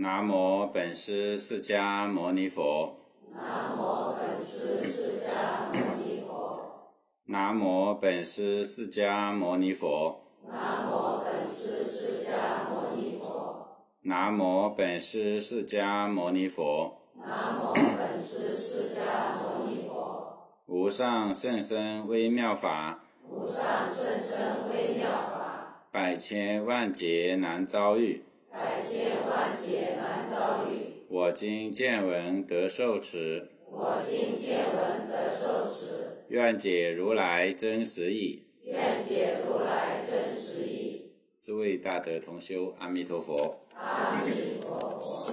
南无本师释迦牟尼佛。 南无本师释迦牟尼佛。 南无本师释迦牟尼佛。 南无本师释迦牟尼佛。 南无本师释迦牟尼佛。 南无本师释迦牟尼佛。 无上甚深微妙法， 无上甚深微妙法， 百千万劫难遭遇。 百千万劫难遭遇。 我今见闻得受持， 我今见闻得受持， 愿解如来真实义。 愿解如来真实义。 诸位大德同修，阿弥陀佛。 阿弥陀佛。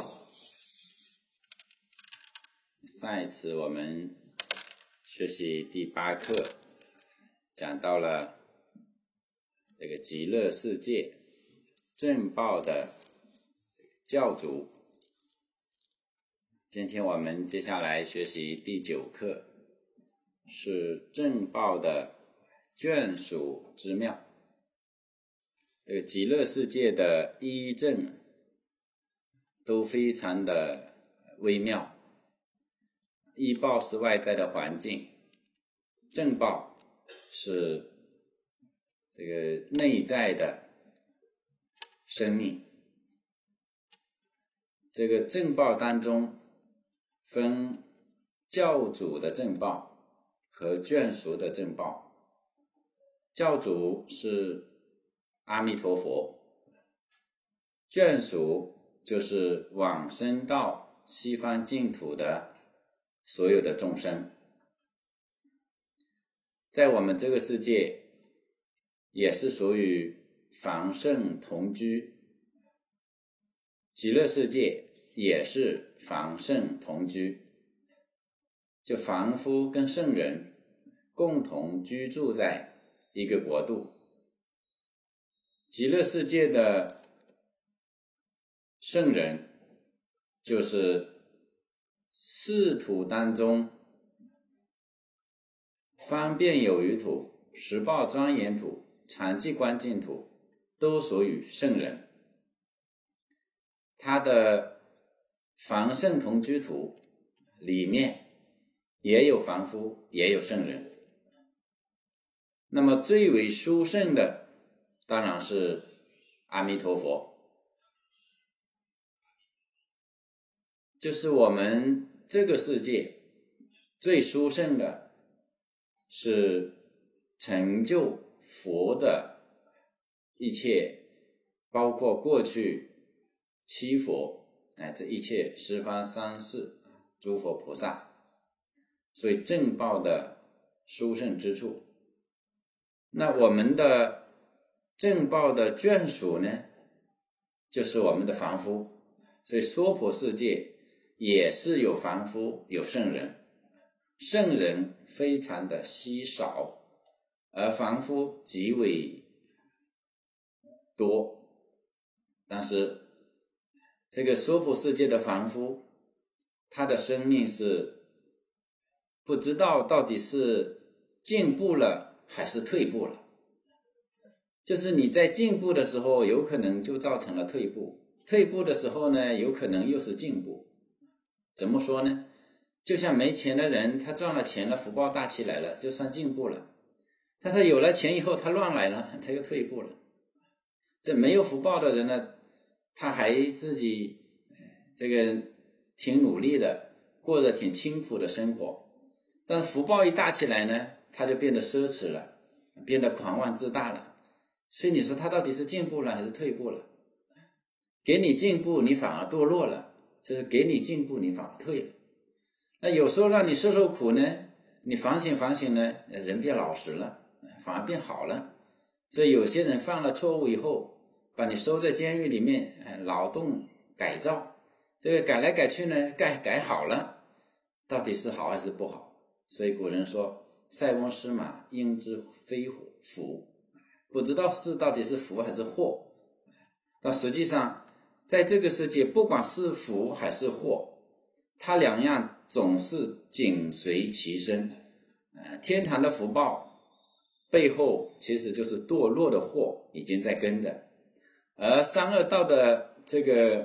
上一次我们学习第8课，讲到了这个极乐世界正报的教主。今天我们接下来学习第9课，是正报的眷属之妙。这个极乐世界的依正都非常的微妙。依报是外在的环境，正报是这个内在的生命。这个正报当中分教主的正报和眷属的正报。教主是阿弥陀佛，眷属就是往生到西方净土的所有的众生。在我们这个世界也是属于凡圣同居，极乐世界也是凡圣同居，就凡夫跟圣人共同居住在一个国度。极乐世界的圣人就是四土当中方便有余土、十报庄严土、常寂观净土都属于圣人。他的凡圣同居土里面也有凡夫，也有圣人。那么最为殊胜的当然是阿弥陀佛。就是我们这个世界最殊胜的是成就佛的一切，包括过去七佛乃至一切十方三世诸佛菩萨，所以正报的殊胜之处。那我们的正报的眷属呢，就是我们的凡夫。所以娑婆世界也是有凡夫有圣人，圣人非常的稀少，而凡夫极为多。但是这个娑婆世界的凡夫，他的生命是不知道到底是进步了还是退步了。就是你在进步的时候有可能就造成了退步，退步的时候呢有可能又是进步。怎么说呢？就像没钱的人，他赚了钱了，福报大起来了，就算进步了。但他有了钱以后，他乱来了，他又退步了。这没有福报的人呢，他还自己这个挺努力的，过着挺清苦的生活。但是福报一大起来呢，他就变得奢侈了，变得狂妄自大了。所以你说他到底是进步了还是退步了？给你进步，你反而堕落了。就是给你进步，你反而退了。那有时候让你受受苦呢，你反省反省呢，人变老实了，反而变好了。所以有些人犯了错误以后，把你收在监狱里面，劳动改造，这个改来改去呢，改好了，到底是好还是不好？所以古人说，塞翁失马，应知非福，不知道是到底是福还是祸。但实际上在这个世界，不管是福还是祸，它两样总是紧随其身。天堂的福报背后其实就是堕落的祸已经在跟着，而三恶道的这个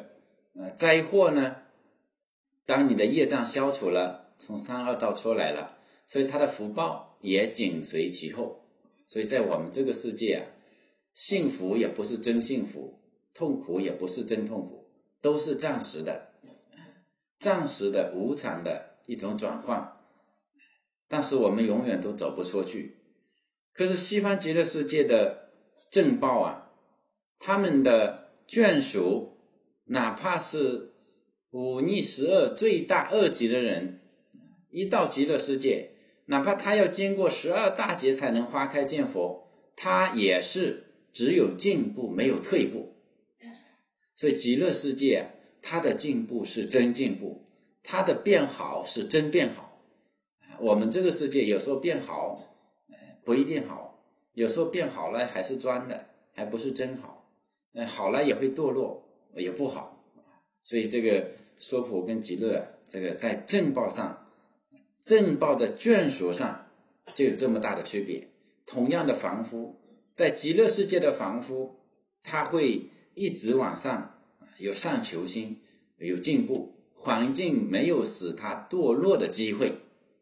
灾祸呢，当你的业障消除了，从三恶道出来了，所以他的福报也紧随其后。所以在我们这个世界啊，幸福也不是真幸福，痛苦也不是真痛苦，都是暂时的无常的一种转换，但是我们永远都走不出去。可是西方极乐世界的正报啊，他们的眷属，哪怕是忤逆十恶罪大恶极的人，一到极乐世界，哪怕他要经过12大劫才能花开见佛，他也是只有进步没有退步。所以极乐世界啊，它的进步是真进步，它的变好是真变好。我们这个世界有时候变好不一定好，有时候变好了还是装的，还不是真好，好了也会堕落，也不好。所以这个娑婆跟极乐这个在正报上，正报的眷属上就有这么大的区别。同样的凡夫，在极乐世界的凡夫，他会一直往上，有上求心，有进步，环境没有使他堕落的机会，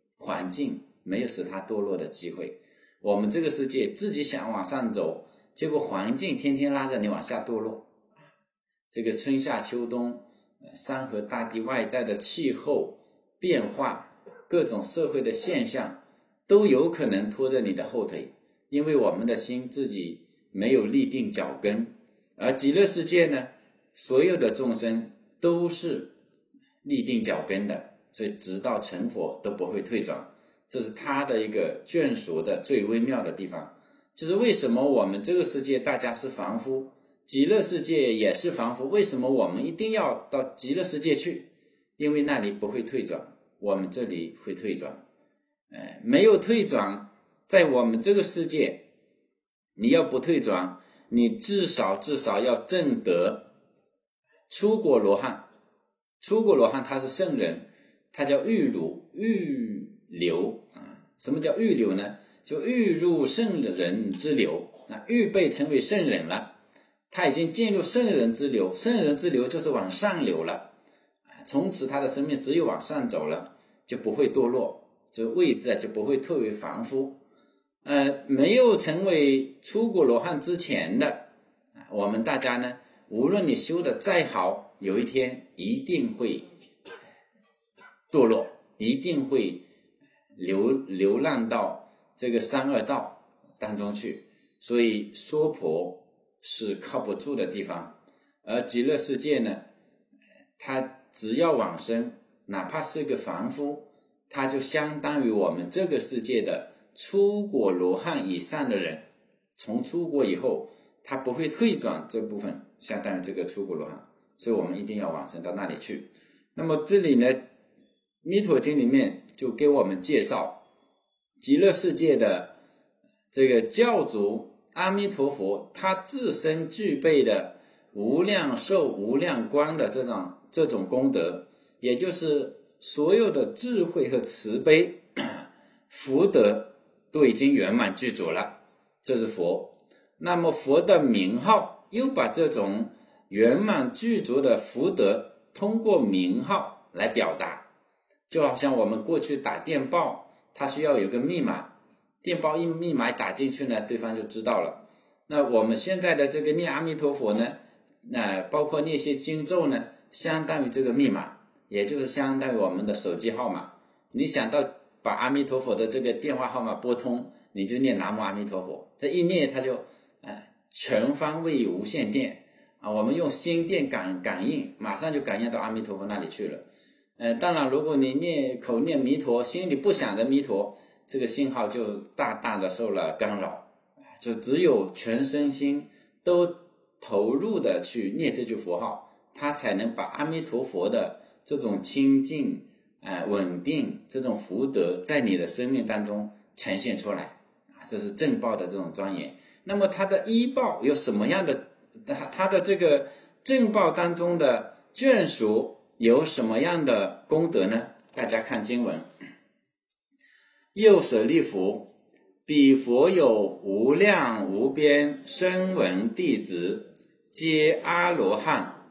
我们这个世界自己想往上走，结果环境天天拉着你往下堕落。这个春夏秋冬，山河大地外在的气候变化，各种社会的现象都有可能拖着你的后腿，因为我们的心自己没有立定脚跟。而极乐世界呢，所有的众生都是立定脚跟的，所以直到成佛都不会退转。这是他的一个眷属的最微妙的地方。就是为什么我们这个世界大家是凡夫，极乐世界也是凡夫，为什么我们一定要到极乐世界去？因为那里不会退转，我们这里会退转。没有退转，在我们这个世界，你要不退转，你至少要证得出果罗汉。出果罗汉他是圣人，他叫预流。什么叫预流呢？就预入圣人之流，预备成为圣人了，他已经进入圣人之流，圣人之流就是往上流了，从此他的生命只有往上走了，就不会堕落，就位置就不会退为凡夫。没有成为出果罗汉之前的我们大家呢，无论你修的再好，有一天一定会堕落，一定会流浪到这个三恶道当中去。所以娑婆是靠不住的地方，而极乐世界呢，他只要往生，哪怕是个凡夫，他就相当于我们这个世界的出果罗汉以上的人。从出国以后他不会退转，这部分相当于这个出果罗汉，所以我们一定要往生到那里去。那么这里呢，弥陀经里面就给我们介绍极乐世界的这个教主阿弥陀佛，他自身具备的无量寿无量光的这种功德，也就是所有的智慧和慈悲福德都已经圆满具足了，这是佛。那么佛的名号又把这种圆满具足的福德通过名号来表达。就好像我们过去打电报，它需要有个密码，电报密码打进去呢，对方就知道了。那我们现在的这个念阿弥陀佛呢，包括那些经咒呢，相当于这个密码，也就是相当于我们的手机号码。你想到把阿弥陀佛的这个电话号码拨通，你就念南无阿弥陀佛，这一念它就全方位无线电我们用心电感应，马上就感应到阿弥陀佛那里去了。当然如果你口念弥陀，心里不想着弥陀，这个信号就大大的受了干扰，就只有全身心都投入的去念这句佛号，它才能把阿弥陀佛的这种清净稳定，这种福德在你的生命当中呈现出来这是正报的这种庄严。那么它的依报有什么样的，它的这个正报当中的眷属有什么样的功德呢？大家看经文，右舍利弗，彼佛有无量无边声闻弟子，皆阿罗汉，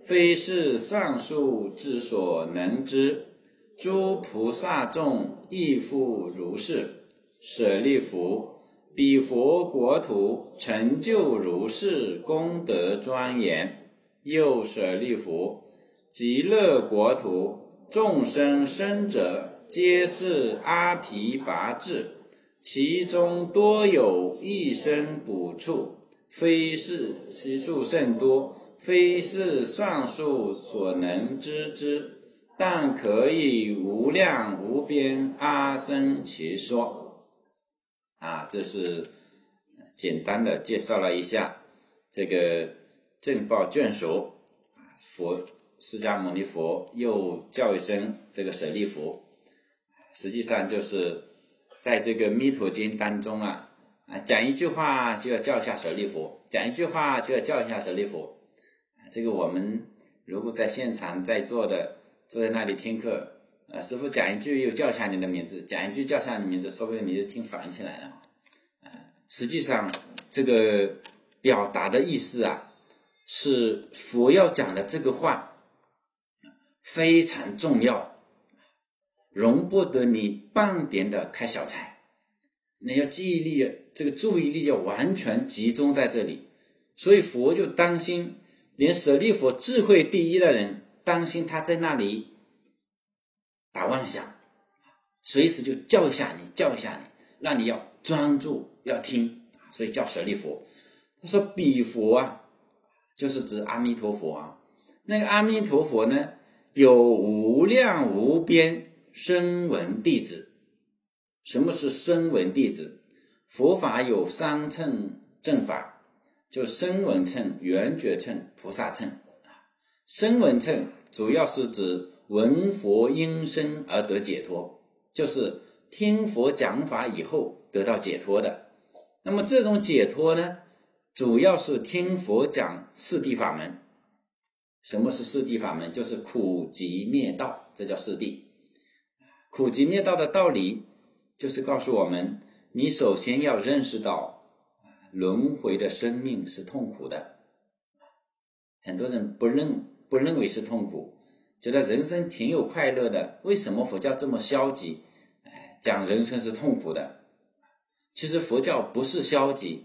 非是算术之所能知。诸菩萨众亦复如是。舍利弗，彼佛国土成就如是功德庄严。又舍利弗，极乐国土众生生者，皆是阿毗跋致，其中多有一生补处，非是其数甚多，非是算术所能知之，但可以无量无边阿僧祇说。这是简单的介绍了一下这个正报眷属，释迦牟尼佛又叫一声这个舍利弗，实际上就是在这个弥陀经当中讲一句话就要叫一下舍利弗，讲一句话就要叫一下舍利弗。这个我们如果在现场在座的坐在那里听课，师父讲一句又叫一下你的名字，讲一句叫一下你的名字，说不定你就听烦起来了。实际上这个表达的意思是佛要讲的这个话非常重要，容不得你半点的开小差，你要记忆力，这个注意力要完全集中在这里。所以佛就担心连舍利弗智慧第一的人，担心他在那里打妄想，随时就叫一下你，让你要专注要听，所以叫舍利弗。他说彼佛就是指阿弥陀佛那个阿弥陀佛呢，有无量无边声闻弟子。什么是声闻弟子？佛法有三乘正法，就声闻乘、缘觉乘、菩萨乘。声闻乘主要是指闻佛音声而得解脱，就是听佛讲法以后得到解脱的。那么这种解脱呢，主要是听佛讲四谛法门。什么是四谛法门？就是苦集灭道，这叫四谛。苦集灭道的道理就是告诉我们，你首先要认识到轮回的生命是痛苦的。很多人不认为是痛苦，觉得人生挺有快乐的，为什么佛教这么消极，讲人生是痛苦的？其实佛教不是消极。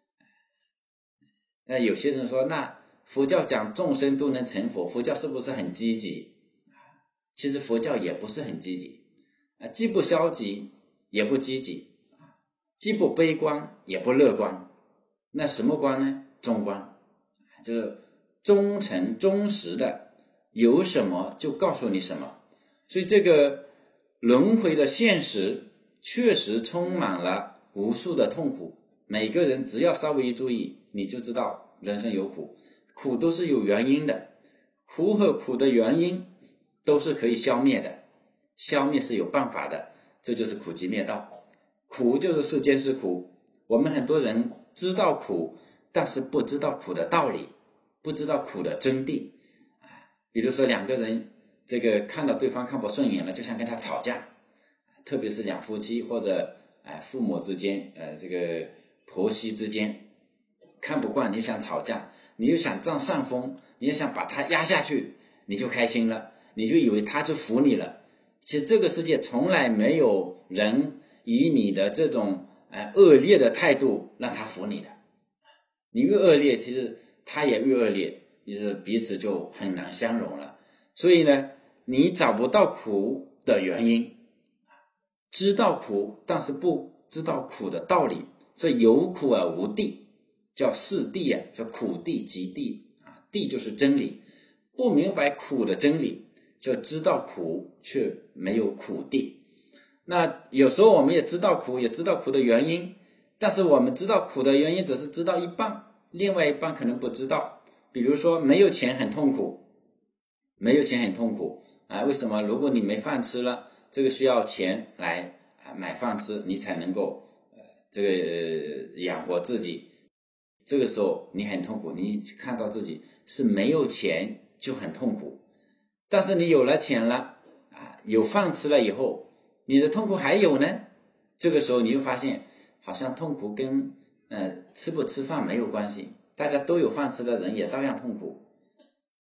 那有些人说，那佛教讲众生都能成佛，佛教是不是很积极？其实佛教也不是很积极，既不消极也不积极，既不悲观也不乐观。那什么观呢？中观，就是忠诚忠实的，有什么就告诉你什么。所以这个轮回的现实确实充满了无数的痛苦，每个人只要稍微一注意，你就知道人生有苦，苦都是有原因的，苦和苦的原因都是可以消灭的，消灭是有办法的，这就是苦集灭道。苦就是世间是苦，我们很多人知道苦，但是不知道苦的道理，不知道苦的真谛。比如说两个人这个看到对方看不顺眼了，就想跟他吵架，特别是两夫妻或者父母之间，这个婆媳之间看不惯，你想吵架，你又想占上风，你又想把他压下去，你就开心了，你就以为他就服你了。其实这个世界从来没有人以你的这种恶劣的态度让他服你的，你越恶劣，其实他也越恶劣，就是彼此就很难相容了。所以呢，你找不到苦的原因，知道苦但是不知道苦的道理，所以有苦而无谛，叫四谛叫苦谛即谛谛就是真理，不明白苦的真理，就知道苦却没有苦谛。那有时候我们也知道苦，也知道苦的原因，但是我们知道苦的原因只是知道一半，另外一半可能不知道。比如说没有钱很痛苦，没有钱很痛苦为什么？如果你没饭吃了，这个需要钱来买饭吃，你才能够养活自己，这个时候你很痛苦，你看到自己是没有钱就很痛苦。但是你有了钱了有饭吃了以后，你的痛苦还有呢，这个时候你就发现好像痛苦跟吃不吃饭没有关系，大家都有饭吃的人也照样痛苦。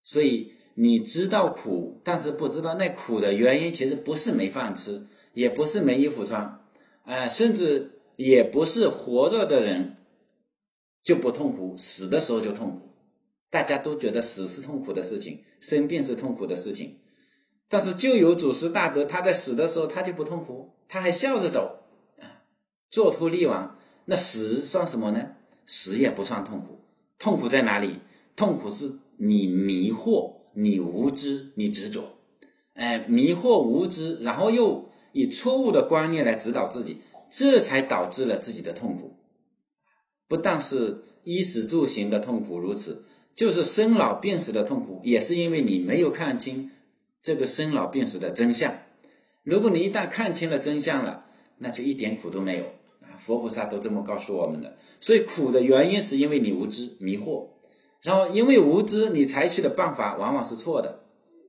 所以你知道苦，但是不知道那苦的原因其实不是没饭吃，也不是没衣服穿，甚至也不是活着的人就不痛苦，死的时候就痛苦。大家都觉得死是痛苦的事情，生病是痛苦的事情，但是就有祖师大德，他在死的时候他就不痛苦，他还笑着走，坐突力亡。那死算什么呢？死也不算痛苦。痛苦在哪里？痛苦是你迷惑，你无知，你执着，迷惑无知，然后又以错误的观念来指导自己，这才导致了自己的痛苦。不但是衣食住行的痛苦如此，就是生老病死的痛苦，也是因为你没有看清这个生老病死的真相。如果你一旦看清了真相了，那就一点苦都没有。佛菩萨都这么告诉我们的。所以苦的原因是因为你无知迷惑，然后因为无知你采取的办法往往是错的，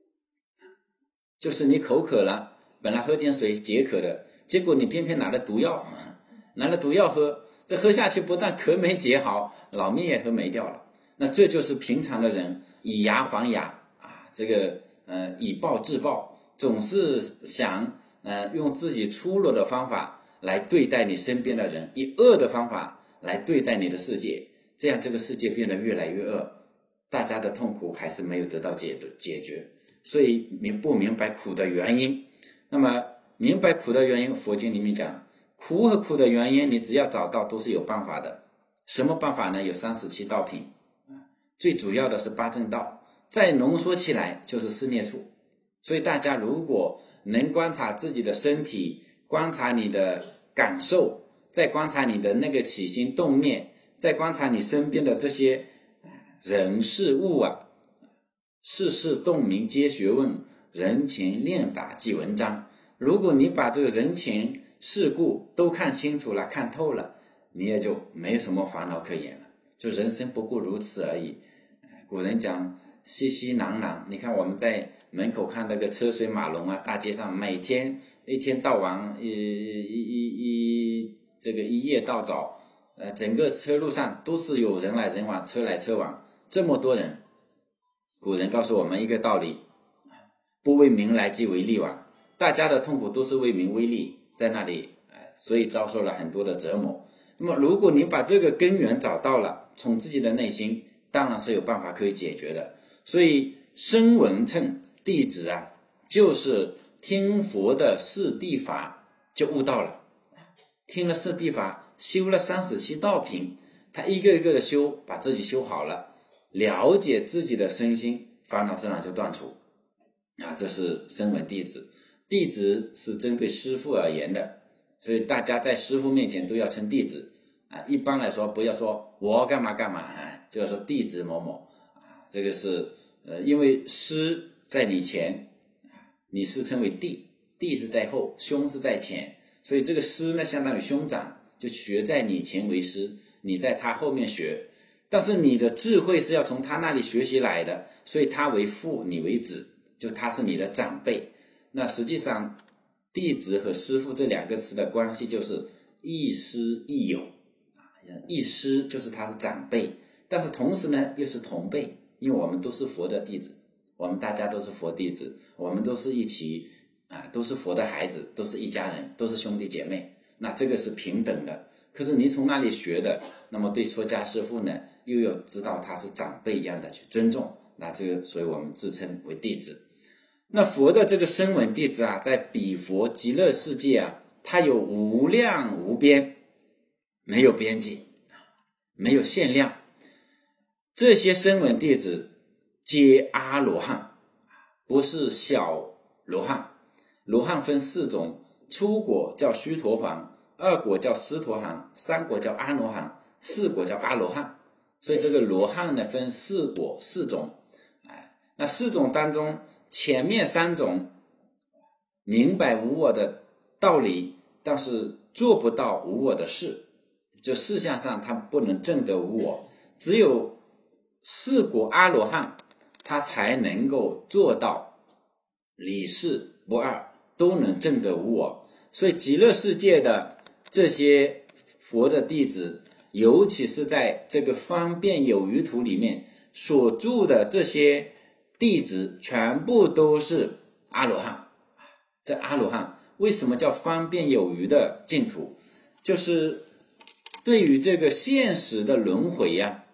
就是你口渴了，本来喝点水解渴的，结果你偏偏拿了毒药喝，这喝下去不但渴没解好，老命也喝没掉了。那这就是平常的人以牙还牙这个以暴制暴，总是想用自己粗鲁的方法来对待你身边的人，以恶的方法来对待你的世界，这样这个世界变得越来越恶，大家的痛苦还是没有得到解决。所以不明白苦的原因。那么明白苦的原因，佛经里面讲苦和苦的原因，你只要找到都是有办法的。什么办法呢？有37道品，最主要的是八正道，再浓缩起来就是四念处。所以大家如果能观察自己的身体，观察你的感受，再观察你的那个起心动念，再观察你身边的这些人事物世事洞明皆学问，人情练达即文章。如果你把这个人情世故都看清楚了，看透了，你也就没什么烦恼可言了，就人生不过如此而已。古人讲熙熙攘攘，你看我们在门口看那个车水马龙大街上每天一天到晚这个一夜到早，整个车路上都是有人来人往，车来车往，这么多人。古人告诉我们一个道理，不为名来即为利往，大家的痛苦都是为名为利，在那里所以遭受了很多的折磨。那么如果你把这个根源找到了，从自己的内心当然是有办法可以解决的。所以声闻乘弟子就是听佛的四谛法就悟到了，听了四谛法，修了37道品，他一个一个的修，把自己修好了，了解自己的身心，烦恼自然就断除这是声闻弟子。弟子是针对师父而言的，所以大家在师父面前都要称弟子一般来说不要说我干嘛干嘛就要说弟子某某这个是因为师在你前，你是称为弟，弟是在后，兄是在前，所以这个师呢相当于兄长，就学在你前为师，你在他后面学，但是你的智慧是要从他那里学习来的，所以他为父，你为子，就他是你的长辈。那实际上弟子和师父这两个词的关系就是亦师亦友亦师就是他是长辈，但是同时呢又是同辈，因为我们都是佛的弟子，我们大家都是佛弟子，我们都是一起都是佛的孩子，都是一家人，都是兄弟姐妹，那这个是平等的。可是你从那里学的，那么对出家师父呢又要知道他是长辈一样的去尊重，那这个所以我们自称为弟子。那佛的这个声闻弟子在彼佛极乐世界它有无量无边，没有边际，没有限量。这些声闻弟子皆阿罗汉，不是小罗汉。罗汉分4种，初果叫须陀洹，2果叫斯陀含，3果叫阿罗汉，4果叫阿罗汉。所以这个罗汉呢分4果4种那4种当中，前面3种明白无我的道理，但是做不到无我的事，就事项上他不能证得无我。只有4果阿罗汉他才能够做到理事不二，都能证得无我。所以极乐世界的这些佛的弟子，尤其是在这个方便有余图里面所著的这些弟子全部都是阿罗汉。这阿罗汉为什么叫方便有余的净土？就是对于这个现实的轮回呀，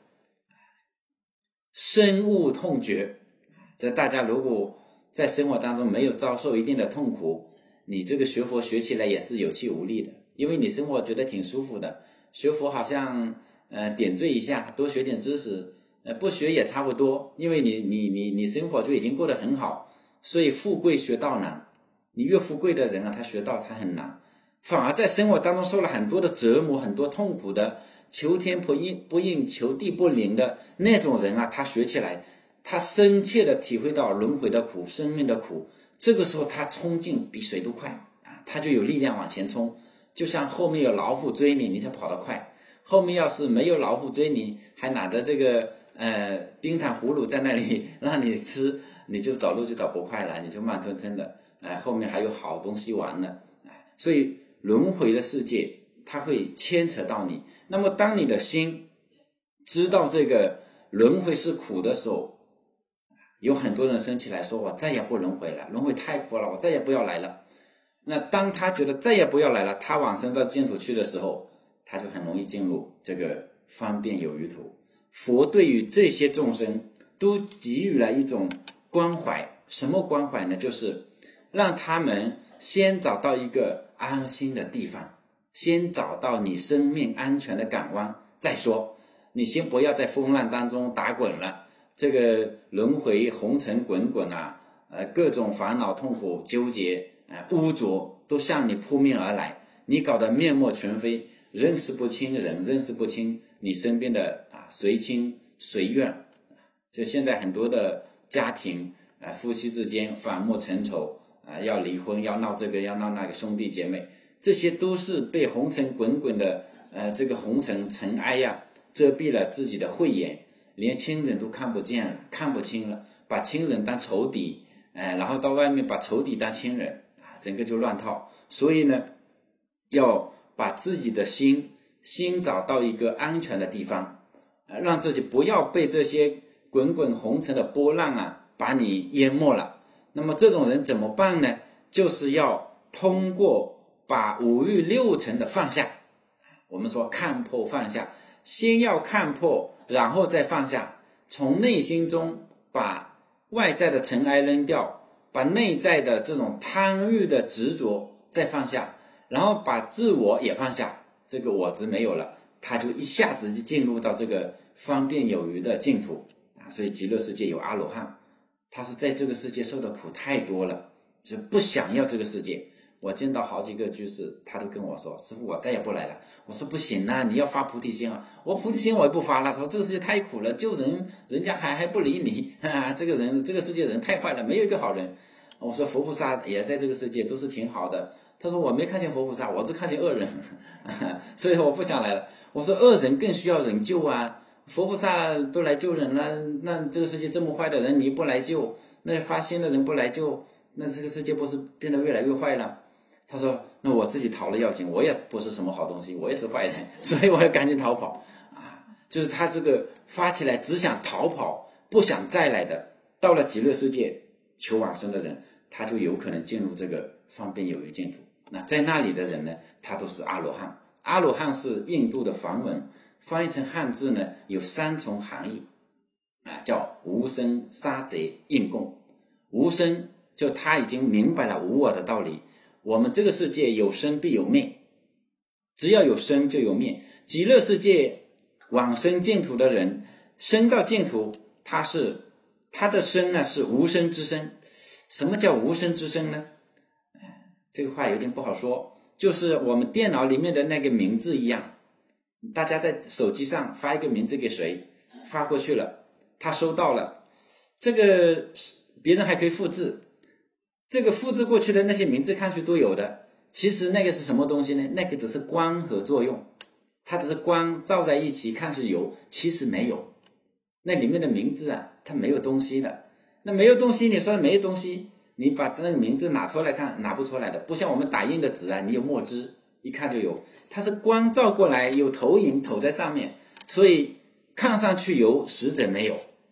深恶痛绝。这大家如果在生活当中没有遭受一定的痛苦，你这个学佛学起来也是有气无力的，因为你生活觉得挺舒服的，学佛好像点缀一下，多学点知识，不学也差不多，因为你生活就已经过得很好，所以富贵学道难。你越富贵的人啊，他学道他很难，反而在生活当中受了很多的折磨，很多痛苦的，求天不应，求地不灵的那种人啊，他学起来，他深切的体会到轮回的苦，生命的苦，这个时候他冲劲比水都快啊，他就有力量往前冲。就像后面有老虎追你，你才跑得快；后面要是没有老虎追你，还拿着这个冰糖葫芦在那里让你吃，你就走路就走不快了，你就慢吞吞的。后面还有好东西玩呢。所以轮回的世界它会牵扯到你。那么当你的心知道这个轮回是苦的时候，有很多人生起来说我再也不轮回了，轮回太苦了，我再也不要来了。那当他觉得再也不要来了，他往生到净土去的时候，他就很容易进入这个方便有余土。佛对于这些众生都给予了一种关怀。什么关怀呢？就是让他们先找到一个安心的地方，先找到你生命安全的港湾再说。你先不要在风浪当中打滚了，这个轮回红尘滚滚啊，各种烦恼痛苦纠结污浊都向你扑面而来，你搞得面目全非，认识不清人，认识不清你身边的随亲随愿。就现在很多的家庭夫妻之间反目成仇要离婚，要闹这个要闹那个，兄弟姐妹，这些都是被红尘滚滚的这个红尘尘埃呀遮蔽了自己的慧眼，连亲人都看不见了，看不清了，把亲人当仇敌，然后到外面把仇敌当亲人，整个就乱套。所以呢，要把自己的心找到一个安全的地方，让自己不要被这些滚滚红尘的波浪把你淹没了。那么这种人怎么办呢？就是要通过把五欲六尘的放下。我们说看破放下，先要看破，然后再放下，从内心中把外在的尘埃扔掉，把内在的这种贪欲的执着再放下，然后把自我也放下，这个我执没有了，他就一下子就进入到这个方便有余的净土所以极乐世界有阿罗汉，他是在这个世界受的苦太多了，就不想要这个世界。我见到好几个居士，他都跟我说，师父我再也不来了。我说不行啊，你要发菩提心啊。我菩提心我也不发了，说这个世界太苦了，救人人家还不理你这个人这个世界人太坏了，没有一个好人。我说佛菩萨也在这个世界都是挺好的。他说我没看见佛菩萨，我只看见恶人所以我不想来了。我说恶人更需要人救啊，佛菩萨都来救人了，那这个世界这么坏的人你不来救，那发心的人不来救，那这个世界不是变得越来越坏了？他说那我自己逃了要紧，我也不是什么好东西，我也是坏人，所以我要赶紧逃跑就是他这个发起来只想逃跑不想再来的，到了极乐世界求往生的人，他就有可能进入这个方便有余净土。那在那里的人呢，他都是阿罗汉。阿罗汉是印度的梵文，翻译成汉字呢有3重含义叫无生杀贼应供。无生就他已经明白了无我的道理，我们这个世界有生必有灭，只要有生就有灭。极乐世界往生净土的人，生到净土，他的生呢是无生之生。什么叫无生之生呢？这个话有点不好说，就是我们电脑里面的那个名字一样，大家在手机上发一个名字给谁，发过去了，他收到了，这个别人还可以复制，这个复制过去的那些名字看去都有的，其实那个是什么东西呢？那个只是光合作用，它只是光照在一起看去有，其实没有，那里面的名字它没有东西的。那没有东西，你说没有东西，你把那个名字拿出来看，拿不出来的。不像我们打印的纸你有墨汁一看就有，它是光照过来，有投影投在上面，所以看上去有，实则没有。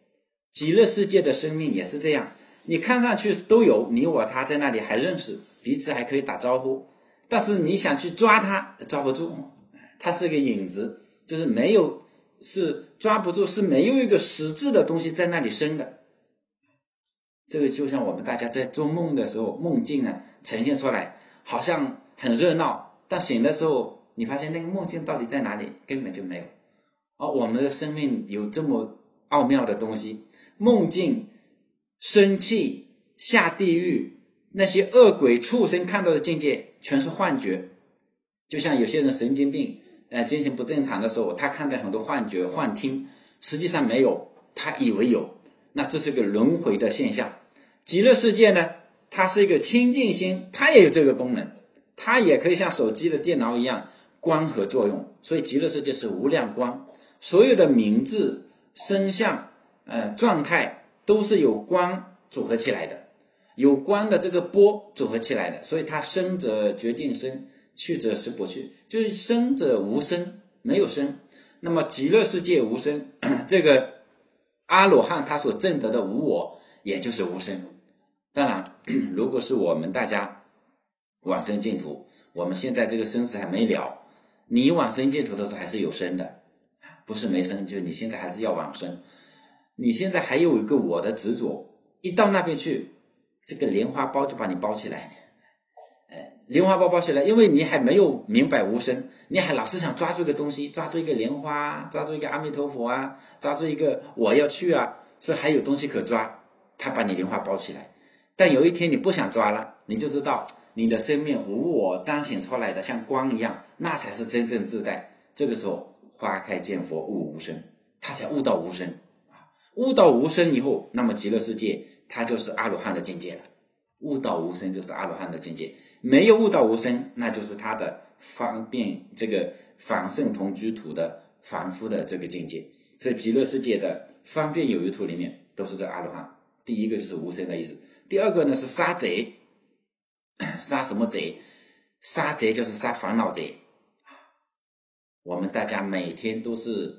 极乐世界的生命也是这样，你看上去都有，你我他在那里还认识，彼此还可以打招呼，但是你想去抓他，抓不住，他是个影子，就是没有，是抓不住，是没有一个实质的东西在那里生的。这个就像我们大家在做梦的时候，梦境啊呈现出来好像很热闹，但醒的时候你发现那个梦境到底在哪里，根本就没有。我们的生命有这么奥妙的东西，梦境、生气、下地狱，那些恶鬼畜生看到的境界全是幻觉。就像有些人神经病精神不正常的时候，他看到很多幻觉幻听，实际上没有，他以为有，那这是个轮回的现象。极乐世界呢，它是一个清净心，它也有这个功能，它也可以像手机的电脑一样光合作用，所以极乐世界是无量光，所有的名字声相状态都是由光组合起来的，有光的这个波组合起来的，所以它生者决定生，去者实不去，就是生者无生，没有生。那么极乐世界无生，这个阿罗汉他所证得的无我也就是无生。当然如果是我们大家往生净土，我们现在这个生死还没了，你往生净土的时候还是有生的，不是没生，就是你现在还是要往生，你现在还有一个我的执着，一到那边去，这个莲花包就把你包起来，莲花包包起来，因为你还没有明白无生，你还老是想抓住一个东西，抓住一个莲花，抓住一个阿弥陀佛啊，抓住一个我要去啊，所以还有东西可抓，他把你莲花包起来。但有一天你不想抓了，你就知道你的生命无我彰显出来的像光一样，那才是真正自在。这个时候花开见佛悟无生，他才悟到无生。悟到无生以后，那么极乐世界它就是阿罗汉的境界了。悟到无生就是阿罗汉的境界，没有悟到无生，那就是他的方便这个凡圣同居土的凡夫的这个境界。所以极乐世界的方便有余土里面都是这阿罗汉。第一个就是无生的意思，第二个呢是杀贼。杀什么贼？杀贼就是杀烦恼贼。我们大家每天都是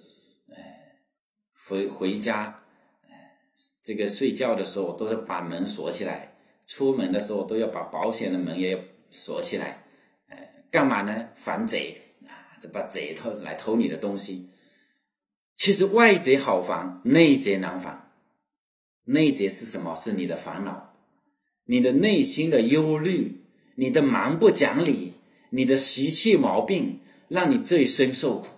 回家这个睡觉的时候都是把门锁起来，出门的时候都要把保险的门也锁起来，干嘛呢？防贼就把贼来偷你的东西。其实外贼好防，内贼难防。内贼是什么？是你的烦恼，你的内心的忧虑，你的蛮不讲理，你的习气毛病，让你最深受苦。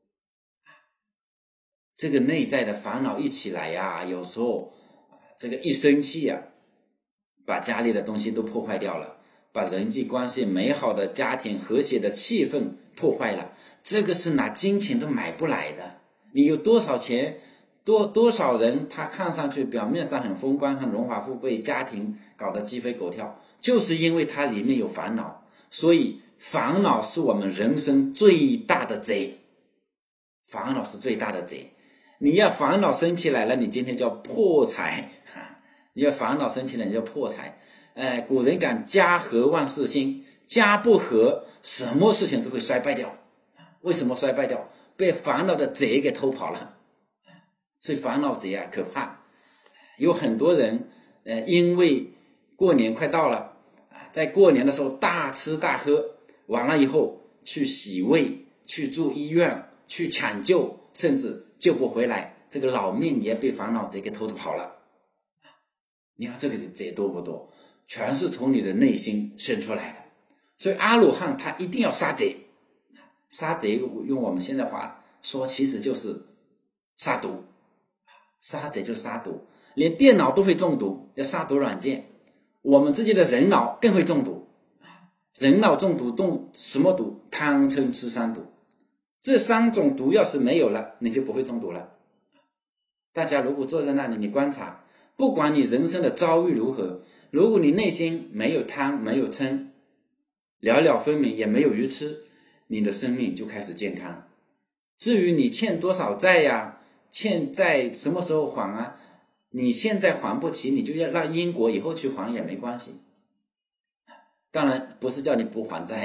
这个内在的烦恼一起来呀，有时候这个一生气啊，把家里的东西都破坏掉了，把人际关系美好的家庭和谐的气氛破坏了，这个是拿金钱都买不来的。你有多少钱，多少人他看上去表面上很风光很荣华富贵，家庭搞得鸡飞狗跳，就是因为他里面有烦恼。所以烦恼是我们人生最大的贼，烦恼是最大的贼。你要烦恼生起来了，你今天叫破财，你要烦恼生起来你叫破财。古人讲家和万事兴，家不和什么事情都会衰败掉。为什么衰败掉？被烦恼的贼给偷跑了。所以烦恼贼可怕。有很多人因为过年快到了，在过年的时候大吃大喝，完了以后去洗胃，去住医院，去抢救，甚至救不回来，这个老命也被烦恼贼给偷跑了。你看这个贼多不多？全是从你的内心生出来的。所以阿罗汉他一定要杀贼。杀贼用我们现在话说，其实就是杀毒。杀贼就是杀毒，连电脑都会中毒，要杀毒软件。我们自己的人脑更会中毒。人脑中毒中什么毒？贪嗔痴三毒。这三种毒要是没有了，你就不会中毒了。大家如果坐在那里，你观察，不管你人生的遭遇如何，如果你内心没有贪没有嗔，了了分明，也没有愚痴，你的生命就开始健康。至于你欠多少债呀，欠债什么时候还啊，你现在还不起，你就要让因果以后去还也没关系。当然不是叫你不还债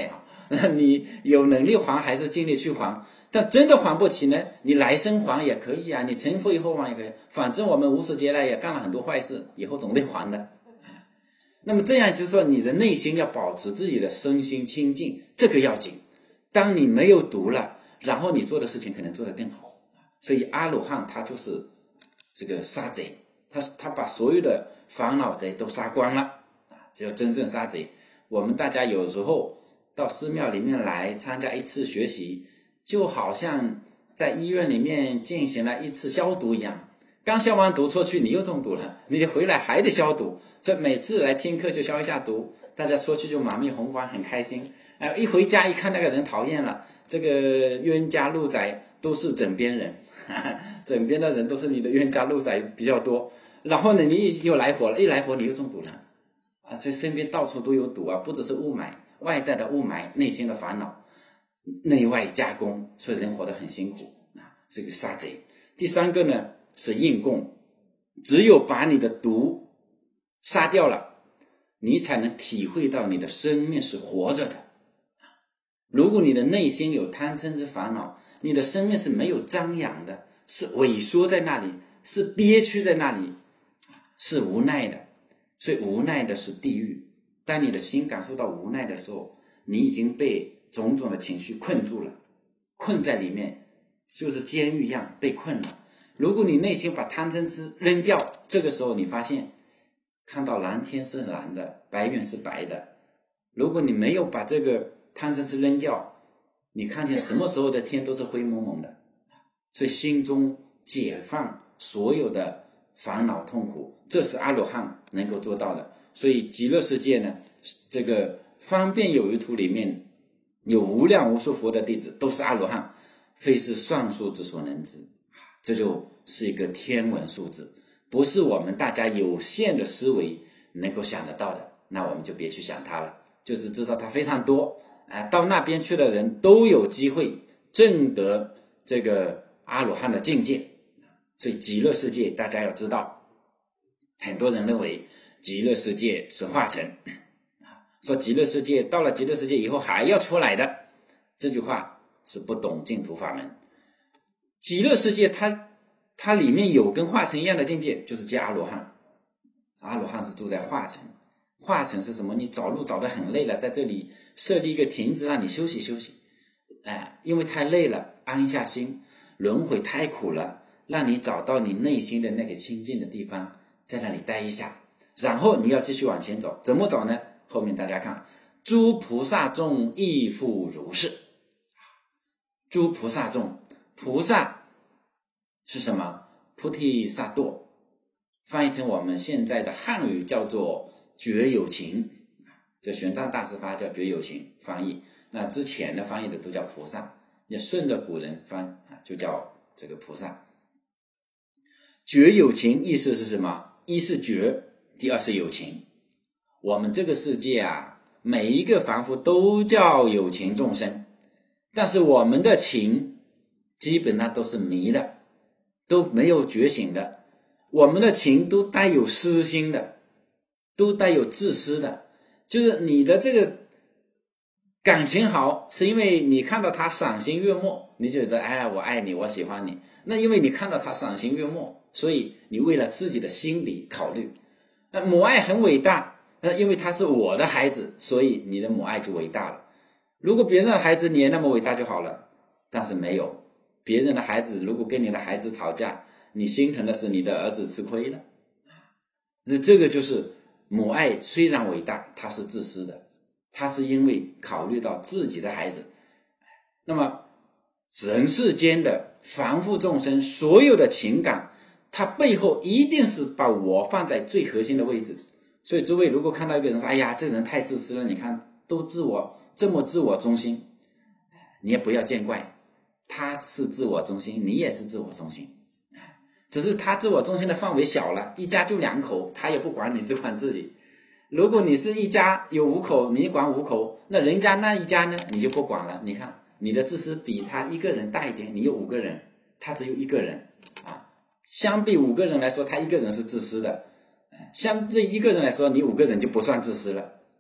你有能力还还是尽力去还，但真的还不起呢，你来生还也可以啊，你成佛以后还也可以，反正我们无始劫来也干了很多坏事，以后总得还的。那么这样就是说，你的内心要保持自己的身心清净，这个要紧。当你没有毒了，然后你做的事情可能做得更好。所以阿罗汉他就是这个杀贼，他把所有的烦恼贼都杀光了啊，只有真正杀贼。我们大家有时候到寺庙里面来参加一次学习，就好像在医院里面进行了一次消毒一样，刚消完毒出去你又中毒了，你回来还得消毒，所以每次来听课就消一下毒，大家出去就满面红光很开心。一回家一看那个人讨厌了，这个冤家路窄都是枕边人，枕边的人都是你的冤家路窄比较多，然后呢你又来火了，一来火你又中毒了啊，所以身边到处都有毒啊，不只是雾霾，外在的雾霾，内心的烦恼，内外夹攻，所以人活得很辛苦啊，这个杀贼。第三个呢是应供，只有把你的毒杀掉了，你才能体会到你的生命是活着的。如果你的内心有贪嗔之烦恼，你的生命是没有张扬的，是萎缩在那里，是憋屈在那里，是无奈的。所以无奈的是地狱。当你的心感受到无奈的时候，你已经被种种的情绪困住了，困在里面，就是监狱一样被困了。如果你内心把贪嗔痴扔掉，这个时候你发现看到蓝天是蓝的，白云是白的。如果你没有把这个贪嗔痴扔掉，你看见什么时候的天都是灰蒙蒙的。所以心中解放所有的烦恼痛苦，这是阿罗汉能够做到的。所以极乐世界呢，这个方便有余图里面有无量无数佛的弟子都是阿罗汉，非是算数之所能知。这就是一个天文数字，不是我们大家有限的思维能够想得到的，那我们就别去想它了，就只知道它非常多。到那边去的人都有机会证得这个阿罗汉的境界。所以极乐世界大家要知道，很多人认为极乐世界是化成，说极乐世界到了极乐世界以后还要出来的，这句话是不懂净土法门。极乐世界它里面有跟化成一样的境界，就是叫阿罗汉。阿罗汉是住在化成，化成是什么？你找路找得很累了，在这里设立一个亭子让你休息休息，因为太累了，安一下心。轮回太苦了，让你找到你内心的那个清净的地方，在那里待一下，然后你要继续往前走。怎么走呢？后面大家看，诸菩萨众亦复如是。诸菩萨众，菩萨是什么？菩提萨埵，翻译成我们现在的汉语叫做觉有情，就玄奘大师发叫觉有情翻译，那之前的翻译的都叫菩萨，也顺着古人翻就叫这个菩萨。觉有情意思是什么？一是觉，第二是有情。我们这个世界每一个凡夫都叫有情众生，但是我们的情基本上都是迷的，都没有觉醒的。我们的情都带有私心的，都带有自私的，就是你的这个感情好，是因为你看到他赏心悦目，你觉得我爱你，我喜欢你。那因为你看到他赏心悦目，所以你为了自己的心理考虑。那母爱很伟大，因为他是我的孩子，所以你的母爱就伟大了。如果别人的孩子你也那么伟大就好了，但是没有，别人的孩子如果跟你的孩子吵架，你心疼的是你的儿子吃亏了。这个就是母爱虽然伟大，它是自私的，它是因为考虑到自己的孩子。那么人世间的凡夫众生所有的情感，它背后一定是把我放在最核心的位置。所以诸位如果看到一个人说这人太自私了，你看都这么自我中心，你也不要见怪，他是自我中心，你也是自我中心，只是他自我中心的范围小了，一家就2口，他也不管你，只管自己。如果你是一家有5口，你管5口，那人家那一家呢你就不管了。你看你的自私比他一个人大一点，你有5个人，他只有1个人相比5个人来说，他1个人是自私的，相对1个人来说，你5个人就不算自私了。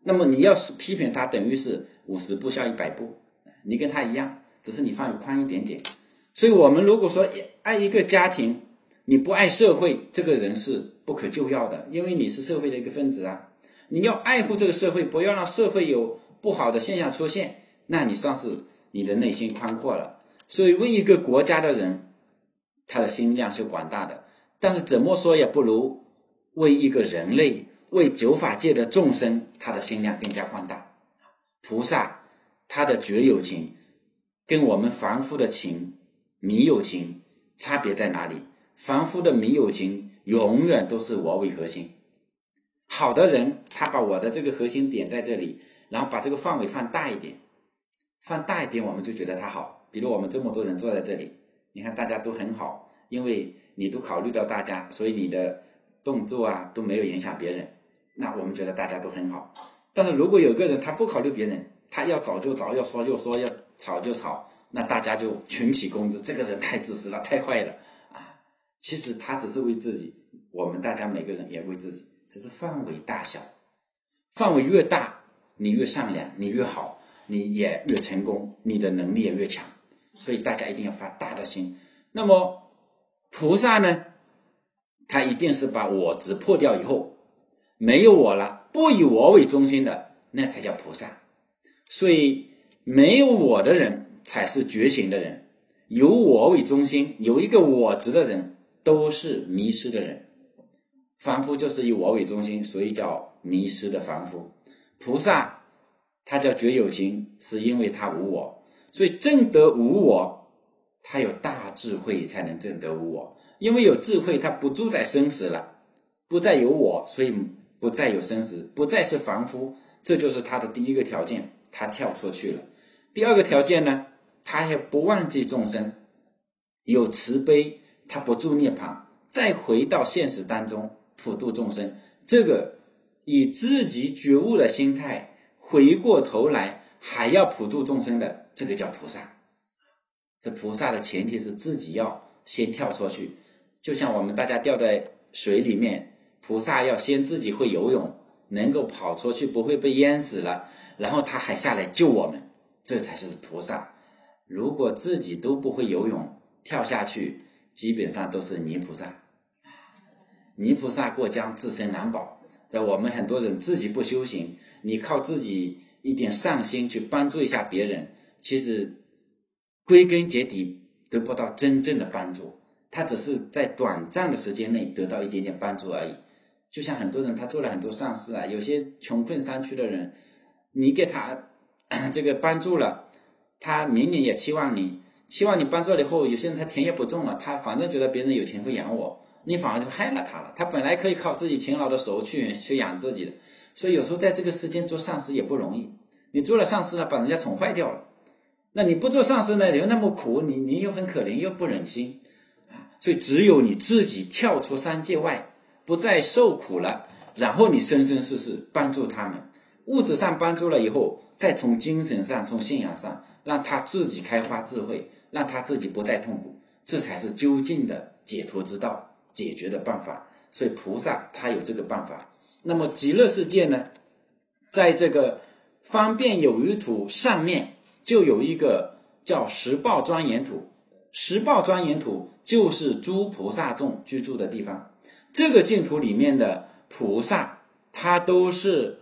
那么你要批评他，等于是50步笑100步，你跟他一样，只是你范围宽一点点。所以我们如果说爱一个家庭，你不爱社会，这个人是不可救药的，因为你是社会的一个分子啊。你要爱护这个社会，不要让社会有不好的现象出现，那你算是你的内心宽阔了。所以为一个国家的人，他的心量是广大的，但是怎么说也不如为一个人类，为九法界的众生，他的心量更加宽大。菩萨他的觉有情跟我们凡夫的情迷有情差别在哪里？凡夫的迷有情永远都是我为核心，好的人他把我的这个核心点在这里，然后把这个范围放大一点，我们就觉得他好。比如我们这么多人坐在这里，你看大家都很好，因为你都考虑到大家，所以你的动作啊都没有影响别人，那我们觉得大家都很好。但是如果有个人他不考虑别人，他要找就找，要说就说，要吵就吵，那大家就群起攻之，这个人太自私了，太坏了啊！其实他只是为自己，我们大家每个人也为自己，只是范围大小。范围越大，你越善良，你越好，你也越成功，你的能力也越强。所以大家一定要发大的心。那么菩萨呢，他一定是把我执破掉以后，没有我了，不以我为中心的，那才叫菩萨。所以没有我的人才是觉醒的人，有我为中心，有一个我执的人都是迷失的人。凡夫就是以我为中心，所以叫迷失的凡夫。菩萨他叫觉有情，是因为他无我，所以证得无我，他有大智慧才能证得无我。因为有智慧，他不住在生死了，不再有我，所以不再有生死，不再是凡夫，这就是他的第一个条件，他跳出去了。第二个条件呢，他也不忘记众生，有慈悲，他不住涅槃，再回到现实当中普度众生。这个以自己觉悟的心态回过头来还要普度众生的，这个叫菩萨。这菩萨的前提是自己要先跳出去，就像我们大家掉在水里面，菩萨要先自己会游泳，能够跑出去，不会被淹死了，然后他还下来救我们，这才是菩萨。如果自己都不会游泳，跳下去基本上都是泥菩萨。泥菩萨过江自身难保，在我们很多人自己不修行，你靠自己一点善心去帮助一下别人，其实归根结底得不到真正的帮助，他只是在短暂的时间内得到一点点帮助而已。就像很多人他做了很多善事啊，有些穷困山区的人，你给他这个帮助了，他明年也期望你帮助了以后，有些人他田也不种了，他反正觉得别人有钱会养我，你反而就害了他了。他本来可以靠自己勤劳的手去养自己的，所以有时候在这个世间做善事也不容易。你做了善事了，把人家宠坏掉了，那你不做善事呢，又那么苦，你又很可怜，又不忍心，所以只有你自己跳出三界外，不再受苦了，然后你生生世世帮助他们，物质上帮助了以后，再从精神上，从信仰上，让他自己开发智慧，让他自己不再痛苦，这才是究竟的解脱之道，解决的办法。所以菩萨他有这个办法。那么极乐世界呢，在这个方便有余土上面就有一个叫十报庄严土，十报庄严土就是诸菩萨众居住的地方。这个净土里面的菩萨，他都是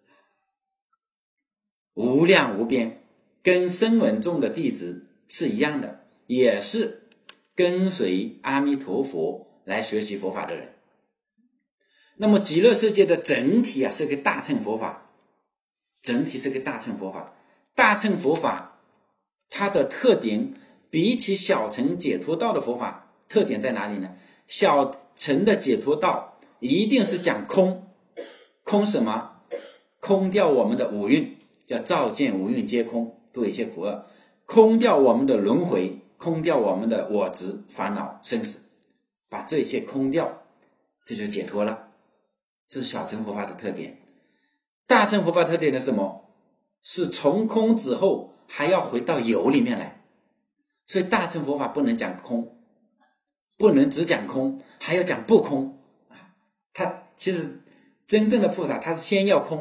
无量无边，跟声闻众的弟子是一样的，也是跟随阿弥陀佛来学习佛法的人。那么极乐世界的整体啊，是个大乘佛法，整体是个大乘佛法。大乘佛法它的特点比起小乘解脱道的佛法特点在哪里呢？小乘的解脱道一定是讲空，空什么？空掉我们的五蕴，叫照见五蕴皆空，度一切苦厄，空掉我们的轮回，空掉我们的我执烦恼生死，把这一切空掉，这就解脱了。这是小乘佛法的特点。大乘佛法特点是什么？是从空之后还要回到有里面来。所以大乘佛法不能讲空，不能只讲空，还要讲不空。他其实真正的菩萨他是先要空，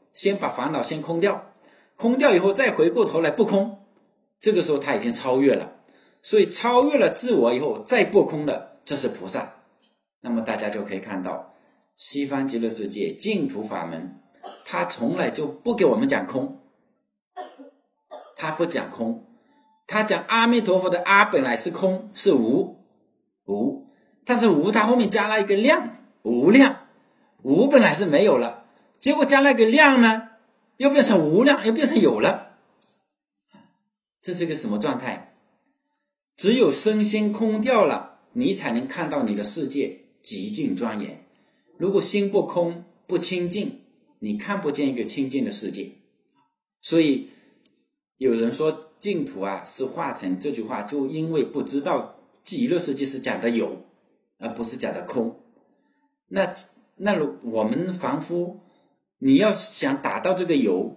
先把烦恼先空掉，空掉以后再回过头来不空，这个时候他已经超越了。所以超越了自我以后再不空的，这是菩萨。那么大家就可以看到西方极乐世界净土法门，他从来就不给我们讲空，他不讲空，他讲阿弥陀佛的阿本来是空，是无，但是无他后面加了一个量，无量，无本来是没有了，结果加了一个量呢，又变成无量，又变成有了。这是个什么状态？只有身心空掉了，你才能看到你的世界极尽庄严。如果心不空不清净，你看不见一个清净的世界。所以有人说净土是化成，这句话就因为不知道极乐世界是讲的有，而不是讲的空。那我们凡夫，你要想达到这个有，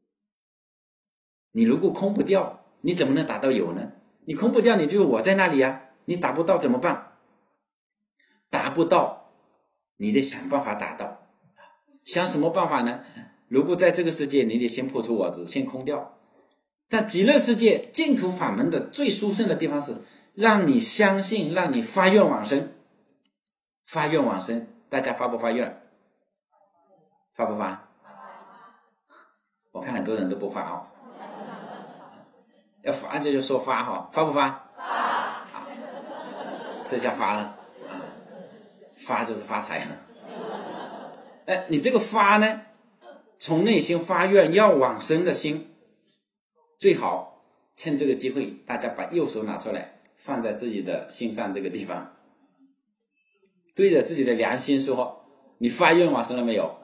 你如果空不掉，你怎么能达到有呢？你空不掉，你就是我在那里你达不到怎么办？达不到，你得想办法达到。想什么办法呢？如果在这个世界，你得先破除我执，先空掉。但极乐世界净土法门的最殊胜的地方是让你相信，让你发愿往生。发愿往生，大家发不发愿？发不发？我看很多人都不发要发就说发发不发？发。这下发了发就是发财了。你这个发呢，从内心发愿要往生的心，最好趁这个机会，大家把右手拿出来，放在自己的心脏这个地方，对着自己的良心说：你发愿往生了没有？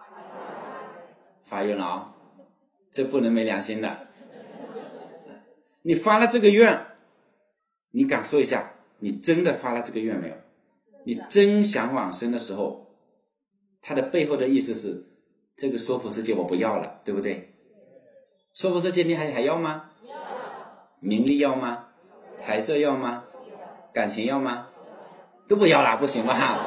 发愿了这不能没良心的。你发了这个愿，你感受一下，你真的发了这个愿没有？你真想往生的时候，它的背后的意思是，这个娑婆世界我不要了，对不对？娑婆世界你还要吗？名利要吗？财色要吗？感情要吗？都不要了，不行吧？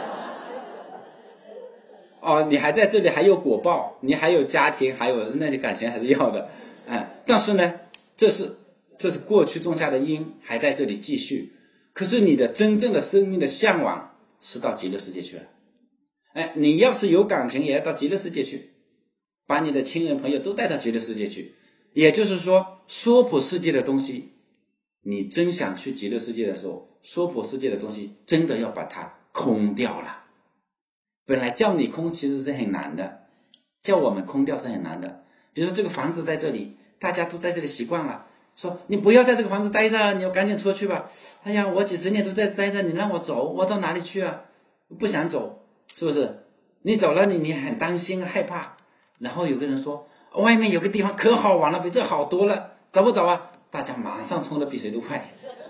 你还在这里，还有果报，你还有家庭，还有那些感情还是要的。但是呢，这是过去种下的因，还在这里继续。可是你的真正的生命的向往是到极乐世界去了。你要是有感情，也要到极乐世界去，把你的亲人朋友都带到极乐世界去。也就是说，娑婆世界的东西，你真想去极乐世界的时候，娑婆世界的东西真的要把它空掉了。本来叫你空其实是很难的，叫我们空掉是很难的。比如说这个房子在这里，大家都在这里习惯了，说你不要在这个房子待着，你要赶紧出去吧。哎呀，我几十年都在待着，你让我走，我到哪里去啊？不想走，是不是？你走了，你很担心害怕。然后有个人说外面有个地方可好玩了，比这好多了，走不走啊？大家马上冲得比谁都快。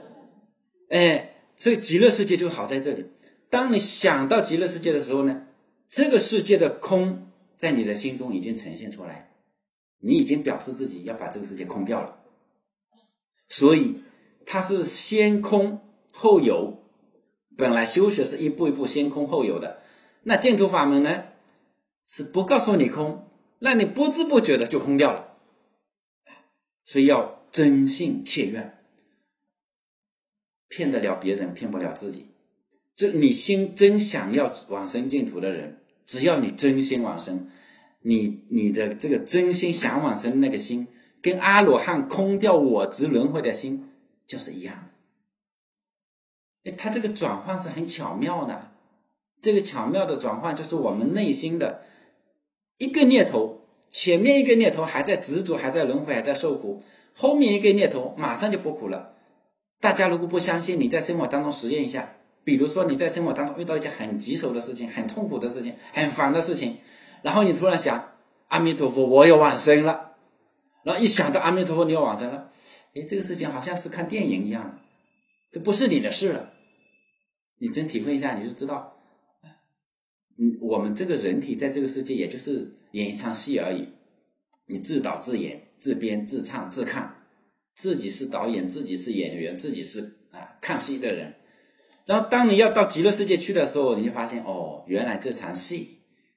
所以极乐世界就好在这里。当你想到极乐世界的时候呢，这个世界的空在你的心中已经呈现出来，你已经表示自己要把这个世界空掉了。所以它是先空后有，本来修学是一步一步先空后有的。那净土法门呢，是不告诉你空，让你不知不觉的就空掉了。所以要真信切愿，骗得了别人，骗不了自己。就你心真想要往生净土的人，只要你真心往生，你的这个真心想往生那个心，跟阿罗汉空掉我执轮回的心就是一样的。它这个转换是很巧妙的，这个巧妙的转换就是我们内心的一个念头，前面一个念头还在执着，还在轮回，还在受苦，后面一个念头马上就不苦了。大家如果不相信，你在生活当中实验一下，比如说你在生活当中遇到一件很棘手的事情，很痛苦的事情，很烦的事情，然后你突然想阿弥陀佛我要往生了，然后一想到阿弥陀佛你要往生了，这个事情好像是看电影一样的，这不是你的事了。你真体会一下，你就知道我们这个人体在这个世界也就是演一场戏而已，你自导自演自编自唱自看，自己是导演，自己是演员，自己是看戏的人。然后当你要到极乐世界去的时候，你就发现原来这场戏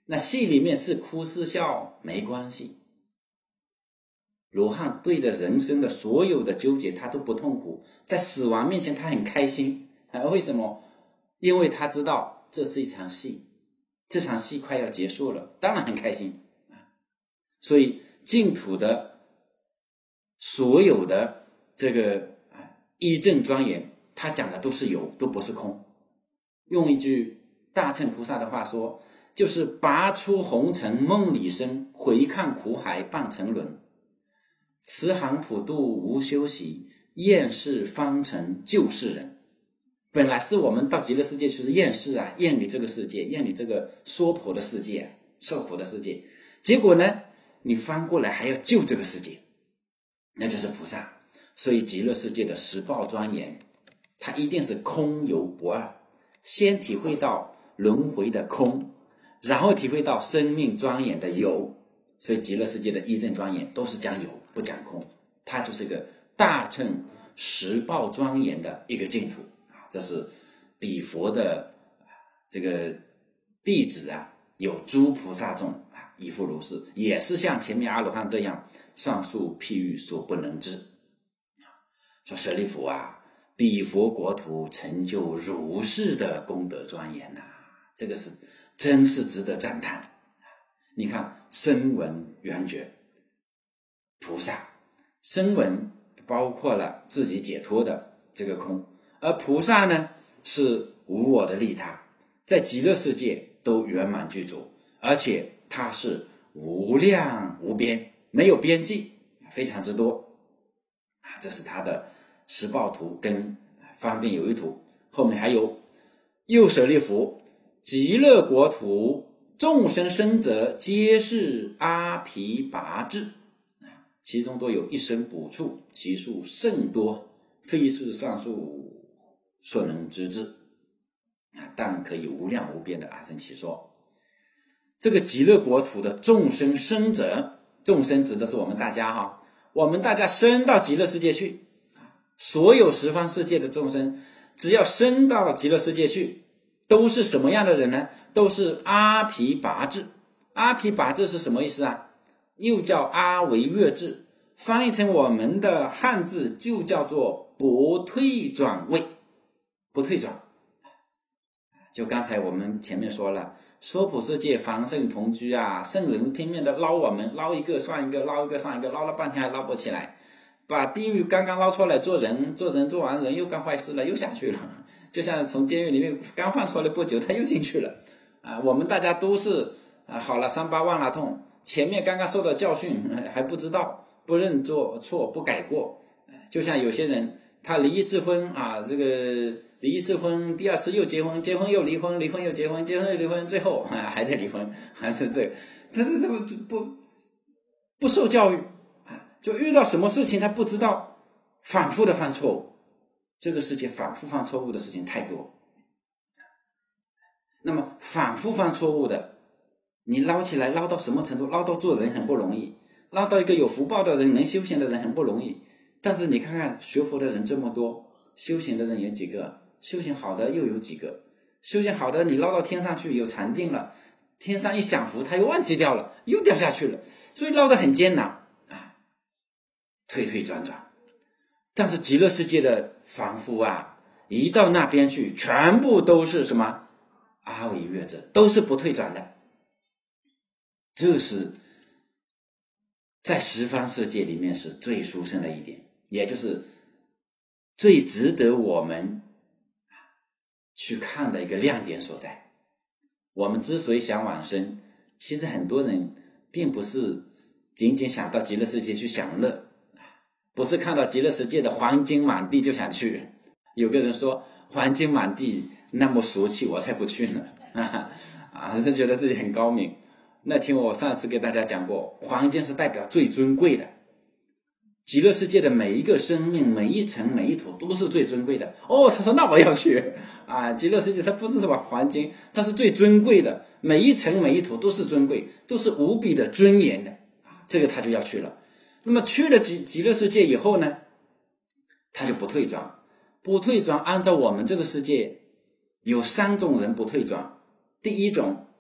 那戏里面是哭是笑没关系。罗汉对着人生的所有的纠结他都不痛苦，在死亡面前他很开心。为什么？因为他知道这是一场戏，这场戏快要结束了，当然很开心。所以净土的所有的这个一正庄严，他讲的都是有，都不是空。用一句大乘菩萨的话说，就是拔出红尘梦里生，回看苦海半沉沦。慈航普渡无休息，厌世方成救世人。本来是我们到极乐世界去是厌世啊，厌离这个世界，厌离这个娑婆的世界，受苦的世界。结果呢，你翻过来还要救这个世界，那就是菩萨。所以极乐世界的十报庄严，它一定是空有不二，先体会到轮回的空，然后体会到生命庄严的有。所以极乐世界的一正庄严都是讲有不讲空，它就是一个大乘十报庄严的一个净土。这是彼佛的这个弟子有诸菩萨众亦复如是，也是像前面阿罗汉这样上述譬喻所不能知。说舍利弗彼佛国土成就如是的功德庄严这个是真是值得赞叹。你看声闻缘觉菩萨，声闻包括了自己解脱的这个空，而菩萨呢是无我的利他，在极乐世界都圆满具足，而且它是无量无边，没有边际，非常之多。这是它的十报图跟方便有余图。后面还有又舍利弗，极乐国土众生生者皆是阿毗跋致，其中都有一生补处，其数甚多，非是上述所能知之，但可以无量无边的阿僧祇说。这个极乐国土的众生生者，众生指的是我们大家我们大家生到极乐世界去，所有十方世界的众生只要生到极乐世界去，都是什么样的人呢？都是阿毗跋致。阿毗跋致是什么意思又叫阿惟越致，翻译成我们的汉字就叫做不退转位。不退转，就刚才我们前面说了，娑婆世界凡圣同居圣人拼命的捞我们，捞一个算一个，捞一个算一个，捞了半天还捞不起来。把地狱刚刚捞出来做人，做完人又干坏事了，又下去了。就像从监狱里面刚放出来不久，他又进去了。我们大家都是好了伤疤忘了痛，前面刚刚受到教训还不知道，不认错不改过。就像有些人他离一次婚这个离一次婚，第二次又结婚，结婚又离婚，离婚又结婚，结婚又离婚，最后还在离婚，还是这不受教育。就遇到什么事情他不知道，反复的犯错误。这个世界反复犯错误的事情太多。那么反复犯错误的，你捞起来捞到什么程度？捞到做人很不容易，捞到一个有福报的人，能修行的人很不容易。但是你看看学佛的人这么多，修行的人有几个？修行好的又有几个？修行好的你捞到天上去有禅定了，天上一享福他又忘记掉了，又掉下去了，所以捞得很艰难推推转转。但是极乐世界的凡夫一到那边去，全部都是什么阿惟越致，都是不退转的。这是在十方世界里面是最殊胜的一点，也就是最值得我们去看的一个亮点所在。我们之所以想往生，其实很多人并不是仅仅想到极乐世界去享乐，不是看到极乐世界的黄金满地就想去。有个人说黄金满地那么俗气，我才不去呢是觉得自己很高明。那听我上次给大家讲过，黄金是代表最尊贵的，极乐世界的每一个生命，每一层每一土都是最尊贵的。他说那我要去极乐世界它不是什么黄金，它是最尊贵的，每一层每一土都是尊贵，都是无比的尊严的这个他就要去了。那么去了极乐世界以后呢，他就不退转。不退转按照我们这个世界有3种人不退转。第一种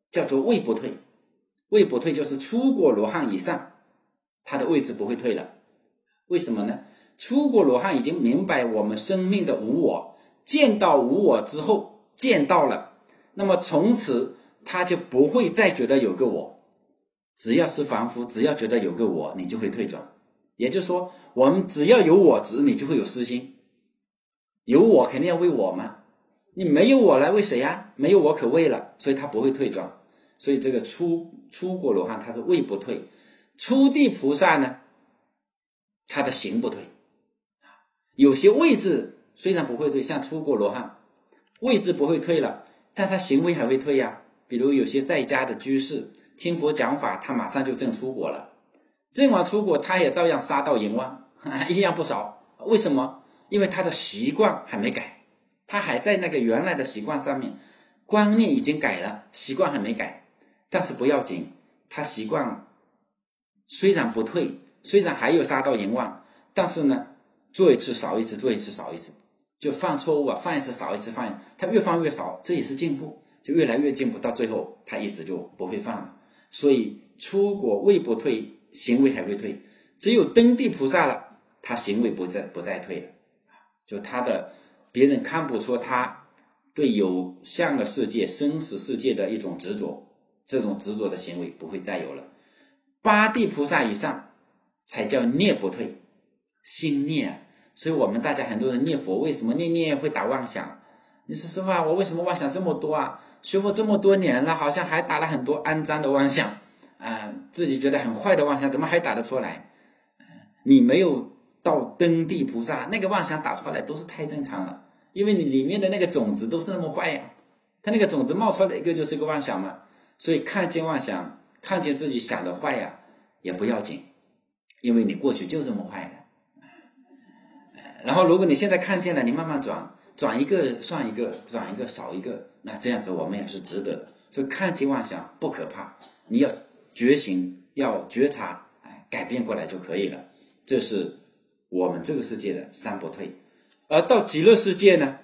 叫做位不退。位不退就是出果罗汉以上，他的位置不会退了。为什么呢？出果罗汉已经明白我们生命的无我，见到无我之后，见到了，那么从此他就不会再觉得有个我。只要是凡夫，只要觉得有个我，你就会退转。也就是说，我们只要有我执，你就会有私心。有我肯定要为我嘛，你没有我来为谁呀？没有我可为了，所以他不会退转。所以这个出果罗汉他是位不退，出地菩萨呢，他的行不退。有些位置虽然不会退，像出果罗汉位置不会退了，但他行为还会退呀。比如有些在家的居士听佛讲法，他马上就证出果了，证完出果他也照样杀盗淫妄，一样不少。为什么？因为他的习惯还没改，他还在那个原来的习惯上面，观念已经改了，习惯还没改。但是不要紧，他习惯虽然不退，虽然还有杀盗淫妄，但是呢，做一次少一次，做一次少一次，就犯错误啊，犯一次少一次，他越犯越少，这也是进步，就越来越进步，到最后他一直就不会犯了。所以出果位不退，行为还会退。只有登地菩萨了，他行为不再退了，就他的别人看不出他对有相的世界、生死世界的一种执着，这种执着的行为不会再有了。八地菩萨以上才叫念不退，心念啊。所以我们大家很多人念佛，为什么念会打妄想？你说师父啊，我为什么妄想这么多啊？学佛这么多年了，好像还打了很多肮脏的妄想自己觉得很坏的妄想，怎么还打得出来？你没有到登地菩萨，那个妄想打出来都是太正常了，因为你里面的那个种子都是那么坏呀，它那个种子冒出来一个就是个妄想嘛。所以看见妄想，看见自己想的坏呀，也不要紧，因为你过去就这么坏的。然后如果你现在看见了，你慢慢转一个算一个，转一个少一个，那这样子我们也是值得的。所以看见妄想不可怕，你要觉醒，要觉察，改变过来就可以了。这是我们这个世界的三不退。而到极乐世界呢，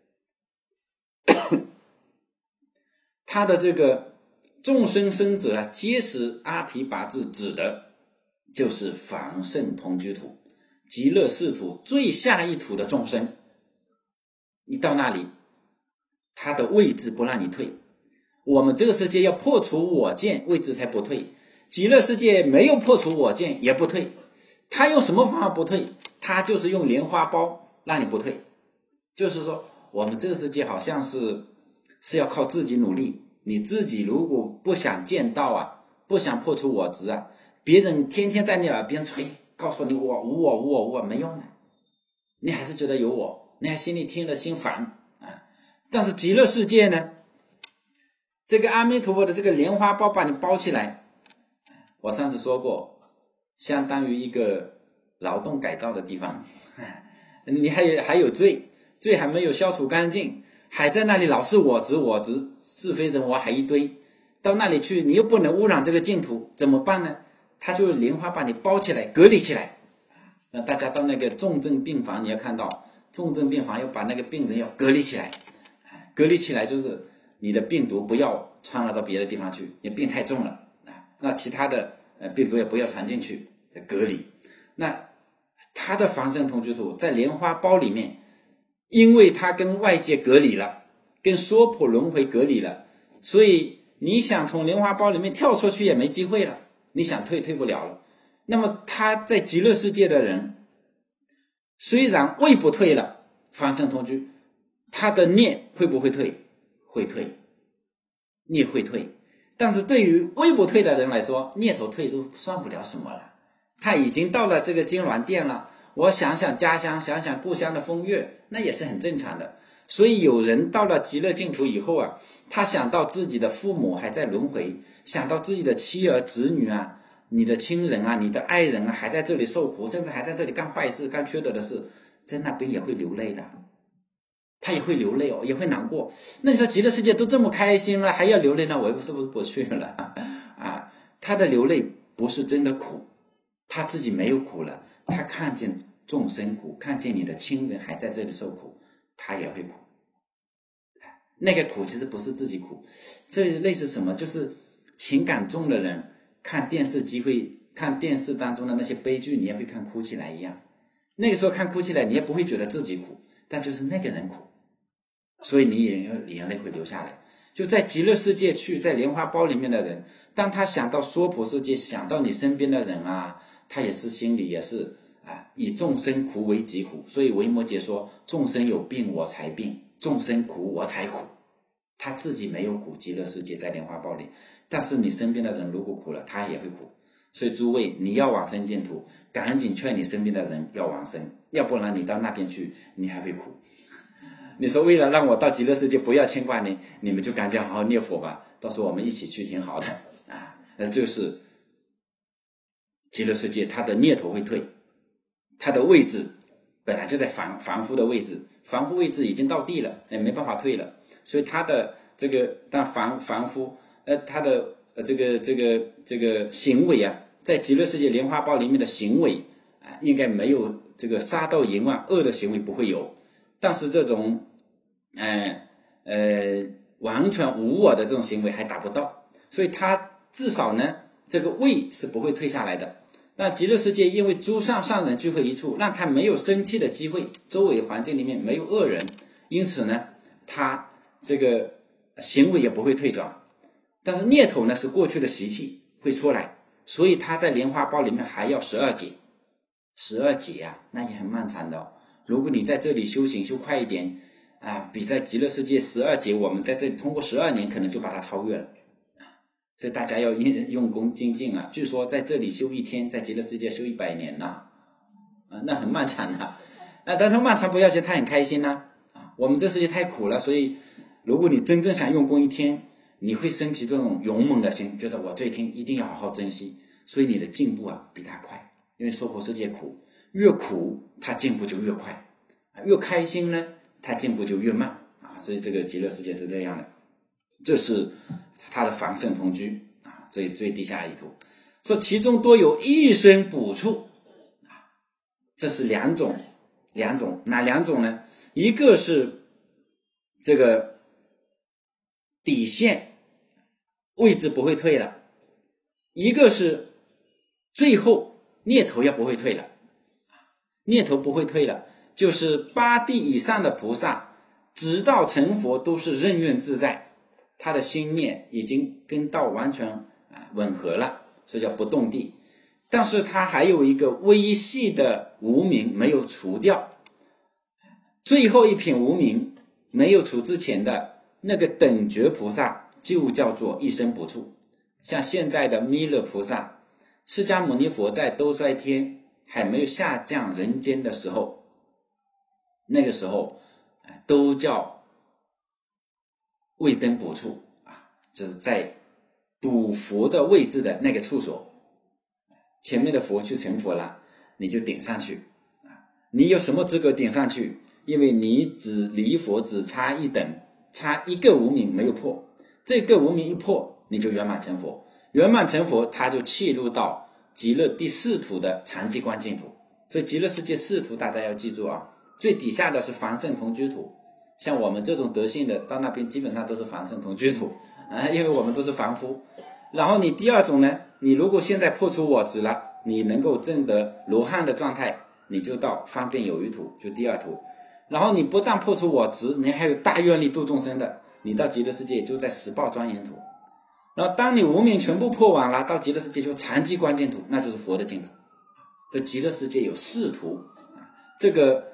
他的这个众生生者皆是阿毗跋致指的就是凡圣同居土，极乐世土最下一土的众生。你到那里，他的位置不让你退。我们这个世界要破除我见，位置才不退。极乐世界没有破除我见也不退。他用什么方法不退？他就是用莲花包让你不退。就是说我们这个世界好像是要靠自己努力，你自己如果不想见到不想破除我执别人天天在你耳边吹，告诉你我无我无我无我，没用的，你还是觉得有我，你还心里听了心烦但是极乐世界呢，这个阿弥陀佛的这个莲花包把你包起来，我上次说过，相当于一个劳动改造的地方你还有罪还没有消除干净，还在那里老是我执是非人我还一堆，到那里去你又不能污染这个净土，怎么办呢？他就莲花把你包起来，隔离起来。那大家到那个重症病房，你要看到重症病房要把那个病人要隔离起来，隔离起来就是你的病毒不要传染到别的地方去，你病太重了那其他的病毒也不要传进去，隔离。那他的凡圣同居土在莲花包里面，因为他跟外界隔离了，跟娑婆轮回隔离了，所以你想从莲花包里面跳出去也没机会了，你想退不了了。那么他在极乐世界的人，虽然位不退了，凡圣同居，他的念会不会退？会退，念会退。但是对于位不退的人来说，念头退都算不了什么了，他已经到了这个金銮殿了，我想想家乡，想想故乡的风月，那也是很正常的。所以有人到了极乐净土以后他想到自己的父母还在轮回，想到自己的妻儿子女你的亲人你的爱人还在这里受苦，甚至还在这里干坏事干缺德的事，在那边也会流泪的，他也会流泪也会难过。那你说极乐世界都这么开心了，还要流泪，那我是不是不去了他的流泪不是真的苦，他自己没有苦了，他看见众生苦，看见你的亲人还在这里受苦，他也会苦。 那个苦其实不是自己苦，这类似什么？就是情感重的人看电视看电视当中的那些悲剧，你也会看哭起来一样。那个时候看哭起来，你也不会觉得自己苦，但就是那个人苦，所以你眼泪会流下来。就在极乐世界去，在莲花包里面的人，当他想到娑婆世界，想到你身边的人啊，他也是心里也是以众生苦为己苦。所以维摩诘说，众生有病我才病，众生苦我才苦。他自己没有苦，极乐世界在莲花包里，但是你身边的人如果苦了，他也会苦。所以诸位，你要往生净土，赶紧劝你身边的人要往生，要不然你到那边去，你还会苦。你说为了让我到极乐世界不要牵挂你，你们就赶紧好好念佛吧，到时候我们一起去挺好的那就是极乐世界，它的念头会退，它的位置本来就在凡夫的位置，凡夫位置已经到地了，没办法退了，所以他的这个当凡夫他的这个行为啊，在极乐世界莲花包里面的行为应该没有这个杀盗淫妄恶的行为不会有，但是这种完全无我的这种行为还达不到，所以他至少呢这个位是不会退下来的。那极乐世界因为诸上人聚会一处，让他没有生气的机会，周围环境里面没有恶人，因此呢他这个行为也不会退转，但是念头呢是过去的习气会出来，所以他在莲花包里面还要12劫那也很漫长的哦。如果你在这里修行修快一点比在极乐世界12劫，我们在这里通过12年可能就把它超越了所以大家要用功精进据说在这里修1天，在极乐世界修100年那很漫长但是漫长不要紧，他很开心我们这世界太苦了，所以如果你真正想用功1天，你会升起这种勇猛的心，觉得我这一天一定要好好珍惜，所以你的进步比他快。因为娑婆世界苦，越苦他进步就越快，越开心呢他进步就越慢所以这个极乐世界是这样的。这是他的凡圣同居最低下一图，说其中多有一生补处这是两种，哪两种呢？一个是这个底线位置不会退了，一个是最后念头也不会退了。念头不会退了，就是8地以上的菩萨直到成佛都是任愿自在，他的心念已经跟道完全吻合了，所以叫不动地。但是他还有一个微细的无明没有除掉，最后一品无明没有除之前的那个等觉菩萨就叫做一生补处。像现在的弥勒菩萨，释迦牟尼佛在兜率天还没有下降人间的时候，那个时候都叫位灯补处就是在补佛的位置的那个处所，前面的佛去成佛了，你就顶上去你有什么资格顶上去？因为你离佛只差一等，差一个无明没有破，这个无明一破你就圆满成佛，圆满成佛他就契入到极乐第4土的常寂观净土。所以极乐世界4土大家要记住最底下的是凡圣同居土，像我们这种德性的到那边基本上都是凡圣同居土因为我们都是凡夫。然后你第2种呢，你如果现在破除我执了，你能够证得罗汉的状态，你就到方便有余土，就第2土。然后你不但破除我执，你还有大愿力度众生的，你到极乐世界就在十报庄严土。然后当你无明全部破完了，到极乐世界就常寂观净土，那就是佛的净土。这极乐世界有4土，这个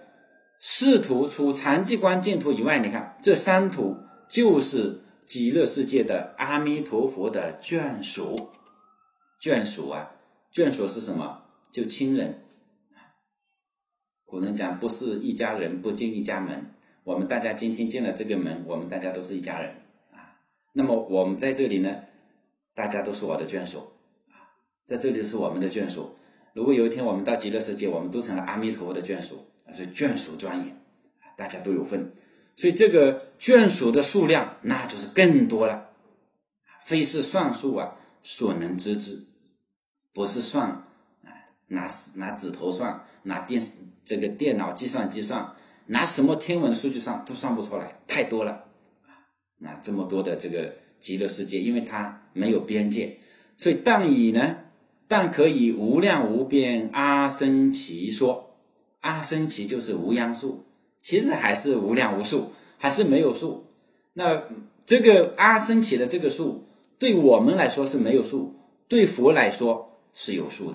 4土除常寂观净土以外，你看这3土就是极乐世界的阿弥陀佛的眷属。眷属是什么？就亲人。古人讲不是一家人不进一家门，我们大家今天进了这个门，我们大家都是一家人那么我们在这里呢，大家都是我的眷属在这里是我们的眷属。如果有一天我们到极乐世界，我们都成了阿弥陀佛的眷属，所以眷属庄严，大家都有份。所以这个眷属的数量那就是更多了，非是算数所能知之，不是算拿指头算，拿这个电脑计算，拿什么天文数据算都算不出来，太多了那这么多的这个极乐世界，因为它没有边界，所以但可以无量无边阿僧祇说。阿僧祇就是无央数，其实还是无量无数，还是没有数。那这个阿僧祇的这个数对我们来说是没有数，对佛来说是有数的。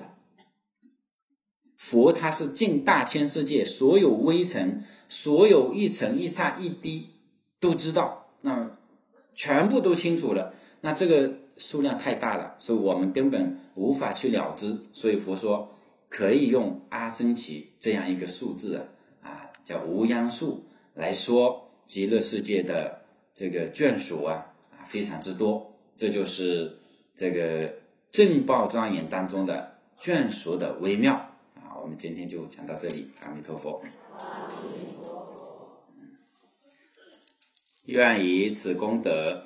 佛他是尽大千世界所有微尘，所有一尘一刹一滴都知道，那全部都清楚了，那这个数量太大了，所以我们根本无法去了知。所以佛说可以用阿僧祇这样一个数字叫无央数来说极乐世界的这个眷属非常之多。这就是这个正报庄严当中的眷属的微妙我们今天就讲到这里，阿弥陀佛。愿以此功德，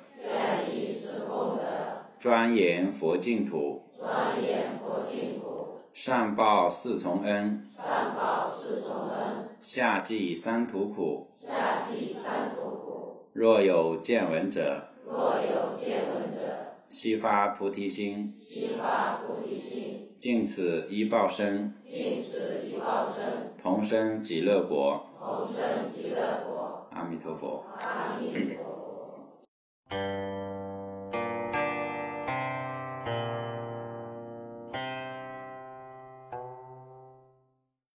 庄严佛净土，上报四重恩，下济三途苦。若有见闻者，悉发菩提心，尽此一报身，同生极乐国。阿弥陀佛。